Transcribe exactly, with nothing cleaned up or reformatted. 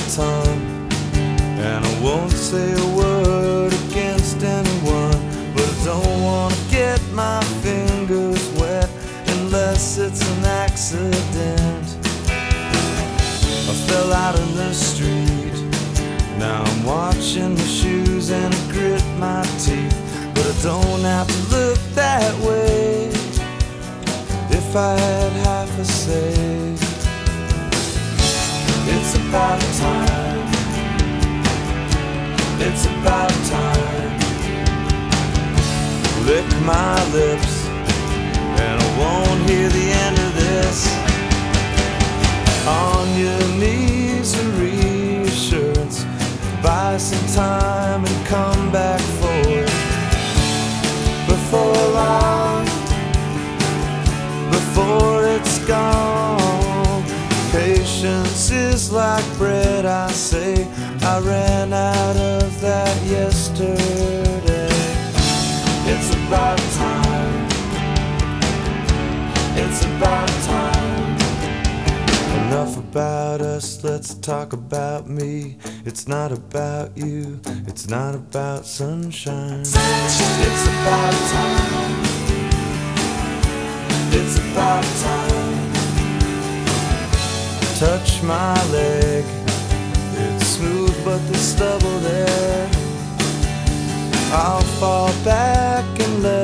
tongue, and I won't say a word against anyone, but I don't wanna get my fingers wet unless it's an accident. I fell out in the street, now I'm watching my shoes and I grit my teeth. But I don't have to look that way if I had half a say. It's about time, it's about time. Lick my lips and I won't hear the end of this. On your knees and reassurance, buy some time and come back for it. Before long, before it's gone. Patience is like bread, I say. I ran out of that yesterday. It's about time, it's about time. Enough about us, let's talk about me. It's not about you, it's not about sunshine. Sunshine. It's about time, it's about time. Touch my leg, it's smooth but there's stubble there. I'll fall back and let